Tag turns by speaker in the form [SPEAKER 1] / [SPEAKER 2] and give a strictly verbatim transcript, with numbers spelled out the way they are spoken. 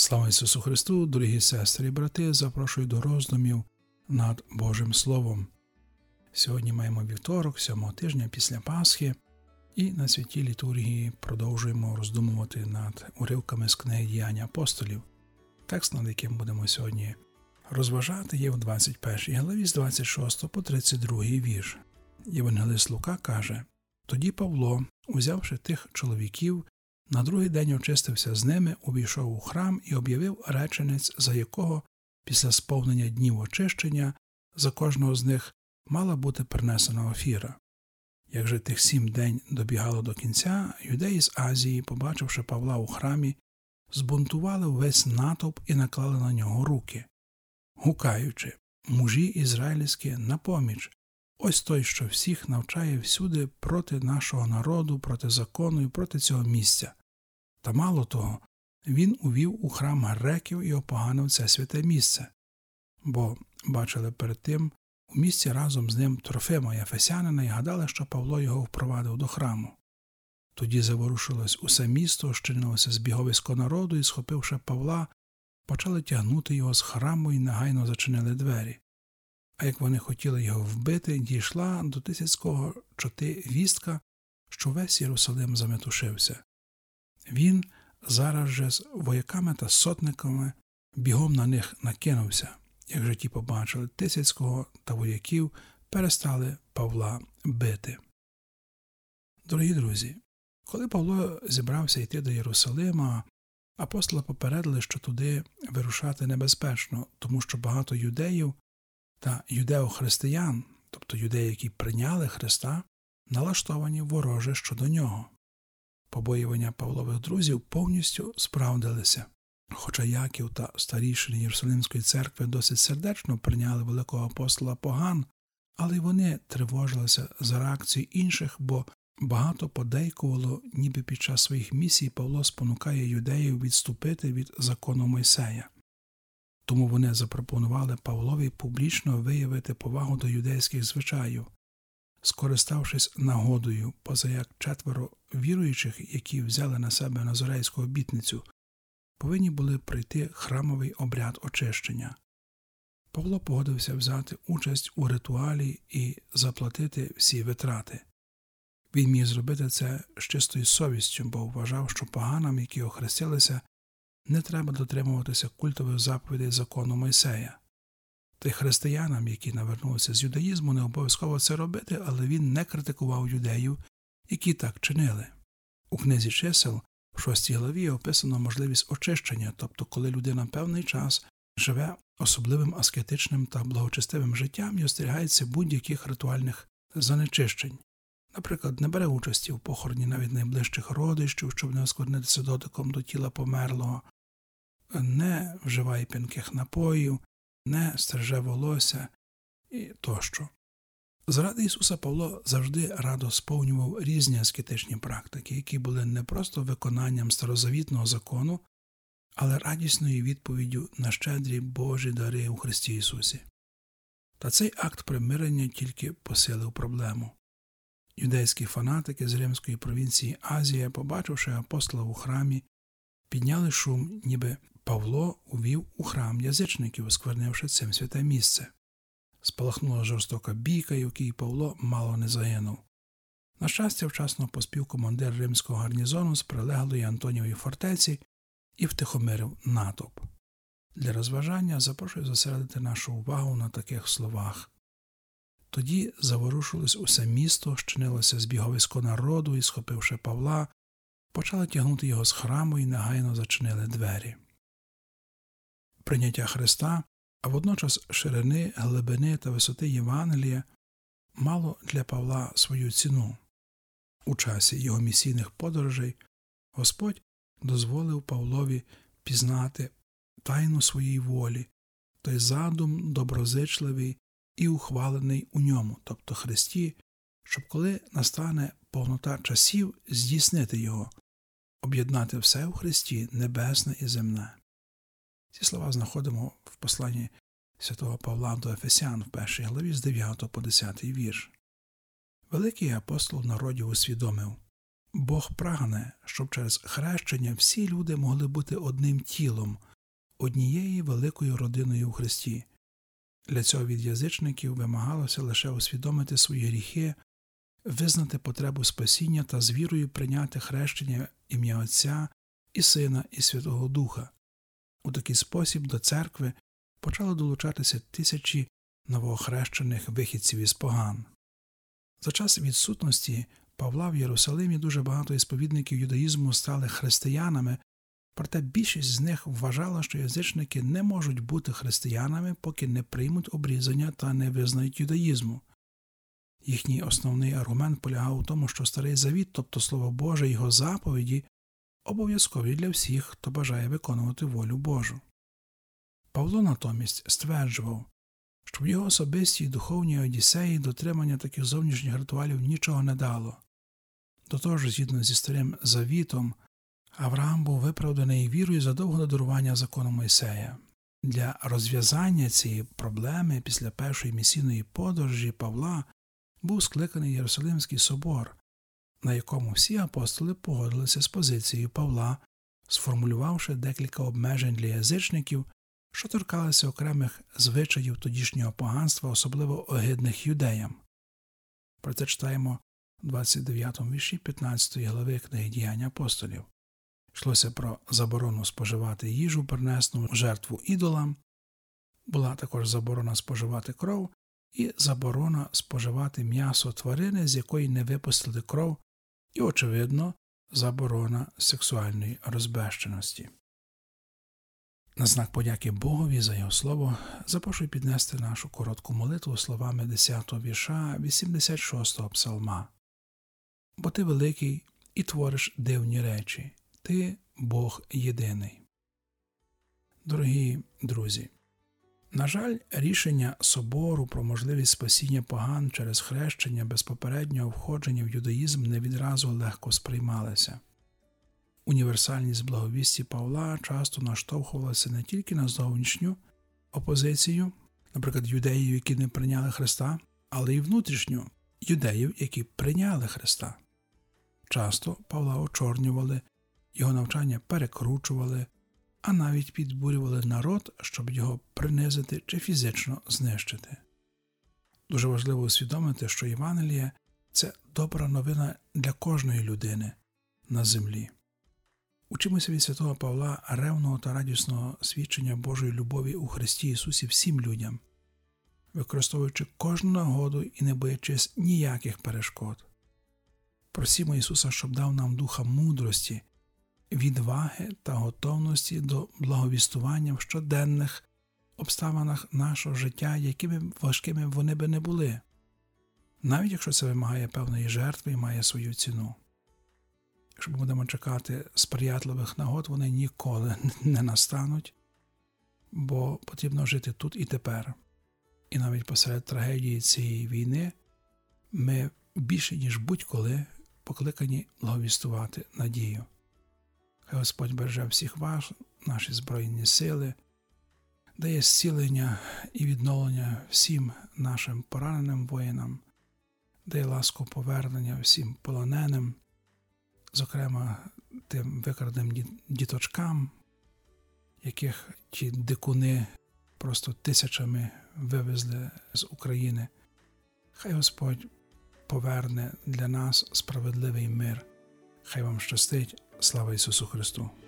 [SPEAKER 1] Слава Ісусу Христу, дорогі сестри і брати, запрошую до роздумів над Божим Словом. Сьогодні маємо вівторок, сьомого тижня після Пасхи, і на святій літургії продовжуємо роздумувати над уривками з книги «Діяння апостолів». Текст, над яким будемо сьогодні розважати, є в двадцять першій главі з двадцять шостого по тридцять другий вірш. Євангелист Лука каже: «Тоді Павло, узявши тих чоловіків, на другий день очистився з ними, увійшов у храм і об'явив реченець, за якого після сповнення днів очищення за кожного з них мала бути принесена офіра. Як же тих сім день добігало до кінця, юдеї з Азії, побачивши Павла у храмі, збунтували весь натовп і наклали на нього руки, гукаючи: «Мужі ізраїльські, на поміч! Ось той, що всіх навчає всюди проти нашого народу, проти закону і проти цього місця». Та мало того, він увів у храм греків і опоганив це святе місце. Бо бачили перед тим у місті разом з ним Трофима Ефесянина і гадали, що Павло його впровадив до храму. Тоді заворушилось усе місто, щинилося збіговисько народу і, схопивши Павла, почали тягнути його з храму і негайно зачинили двері. А як вони хотіли його вбити, дійшла до Тисяцького чоти вістка, що весь Єрусалим заметушився. Він зараз же з вояками та сотниками бігом на них накинувся. Як же ті побачили Тисяцького та вояків, перестали Павла бити. Дорогі друзі, коли Павло зібрався йти до Єрусалима, апостоли попередили, що туди вирушати небезпечно, тому що багато юдеїв та юдеохристиян, тобто юдеї, які прийняли Христа, налаштовані вороже щодо нього. Побоювання Павлових друзів повністю справдилися. Хоча Яків та старішини Єрусалимської церкви досить сердечно прийняли великого апостола поган, але й вони тривожилися за реакцію інших, бо багато подейкувало, ніби під час своїх місій Павло спонукає юдеїв відступити від закону Мойсея. Тому вони запропонували Павлові публічно виявити повагу до юдейських звичаїв. Скориставшись нагодою, позаяк четверо віруючих, які взяли на себе назорейську обітницю, повинні були пройти храмовий обряд очищення. Павло погодився взяти участь у ритуалі і заплатити всі витрати. Він міг зробити це з чистою совістю, бо вважав, що поганам, які охрестилися, не треба дотримуватися культових заповідей закону Мойсея. Та й християнам, які навернулися з юдаїзму, не обов'язково це робити, але він не критикував юдеїв, які так чинили. У книзі чисел в шостій главі описано можливість очищення, тобто коли людина певний час живе особливим аскетичним та благочестивим життям і остерігається будь-яких ритуальних занечищень. Наприклад, не бере участі в похороні навіть найближчих родичів, щоб не осквернитися дотиком до тіла померлого, не вживає п'янких напоїв, не стриже волосся і тощо. Заради Ісуса Павло завжди радо сповнював різні аскетичні практики, які були не просто виконанням старозавітного закону, але радісною відповіддю на щедрі Божі дари у Христі Ісусі. Та цей акт примирення тільки посилив проблему. Юдейські фанатики з римської провінції Азія, побачивши апостола у храмі, підняли шум, ніби Павло увів у храм язичників, осквернивши цим святе місце. Спалахнула жорстока бійка, в якій Павло мало не загинув. На щастя, вчасно поспів командир римського гарнізону з прилеглої Антонієвої фортеці і втихомирив натовп. Для розважання запрошую зосередити нашу увагу на таких словах. Тоді заворушилось усе місто, щинилося збіговисько народу і, схопивши Павла, почали тягнути його з храму і негайно зачинили двері. Прийняття Христа, а водночас ширини, глибини та висоти Євангелія мало для Павла свою ціну. У часі його місійних подорожей Господь дозволив Павлові пізнати тайну своєї волі, той задум доброзичливий і ухвалений у ньому, тобто Христі, щоб коли настане повнота часів, здійснити його, об'єднати все у Христі, небесне і земне. Ці слова знаходимо в посланні святого Павла до Ефесян в першій главі з дев'ятого по десятий вірш. Великий апостол народів усвідомив: Бог прагне, щоб через хрещення всі люди могли бути одним тілом, однією великою родиною у Христі. Для цього від язичників вимагалося лише усвідомити свої гріхи, визнати потребу спасіння та з вірою прийняти хрещення в ім'я Отця і Сина і Святого Духа. У такий спосіб до церкви почали долучатися тисячі новоохрещених вихідців із поган. За час відсутності Павла в Єрусалимі дуже багато ісповідників юдаїзму стали християнами, проте більшість з них вважала, що язичники не можуть бути християнами, поки не приймуть обрізання та не визнають юдаїзму. Їхній основний аргумент полягав у тому, що Старий Завіт, тобто Слово Боже і його заповіді, обов'язкові для всіх, хто бажає виконувати волю Божу. Павло натомість стверджував, що в його особистій духовній одіссеї дотримання таких зовнішніх ритуалів нічого не дало. До того ж, згідно зі Старим Завітом, Авраам був виправданий вірою задовго до дарування закону Мойсея. Для розв'язання цієї проблеми після першої місійної подорожі Павла був скликаний Єрусалимський собор, на якому всі апостоли погодилися з позицією Павла, сформулювавши декілька обмежень для язичників, що торкалися окремих звичаїв тодішнього поганства, особливо огидних юдеям. Про це читаємо в двадцять дев'ятому вірші п'ятнадцятої глави книги «Діянь апостолів». Йшлося про заборону споживати їжу, принесену в жертву ідолам, була також заборона споживати кров і заборона споживати м'ясо тварини, з якої не випустили кров, і, очевидно, заборона сексуальної розбещеності. На знак подяки Богові за Його Слово запрошую піднести нашу коротку молитву словами десятого вірша вісімдесят шостого псалма. «Бо ти великий і твориш дивні речі, ти Бог єдиний». Дорогі друзі, на жаль, рішення собору про можливість спасіння поган через хрещення без попереднього входження в юдаїзм не відразу легко сприймалися. Універсальність благовісті Павла часто наштовхувалася не тільки на зовнішню опозицію, наприклад, юдеїв, які не прийняли Христа, але й внутрішню юдеїв, які прийняли Христа. Часто Павла очорнювали, його навчання перекручували, а навіть підбурювали народ, щоб його принизити чи фізично знищити. Дуже важливо усвідомити, що Євангеліє – це добра новина для кожної людини на землі. Учимося від святого Павла ревного та радісного свідчення Божої любові у Христі Ісусі всім людям, використовуючи кожну нагоду і не боячись ніяких перешкод. Просімо Ісуса, щоб дав нам духа мудрості, відваги та готовності до благовістування в щоденних обставинах нашого життя, якими важкими вони би не були, навіть якщо це вимагає певної жертви і має свою ціну. Якщо ми будемо чекати сприятливих нагод, вони ніколи не настануть, бо потрібно жити тут і тепер. І навіть посеред трагедії цієї війни ми більше, ніж будь-коли, покликані благовістувати надію. Хай Господь береже всіх вас, наші Збройні сили, дає зцілення і відновлення всім нашим пораненим воїнам, дає ласку повернення всім полоненим, зокрема тим викраденим діточкам, яких ті дикуни просто тисячами вивезли з України. Хай Господь поверне для нас справедливий мир. Хай вам щастить. Слава Ісусу Христу!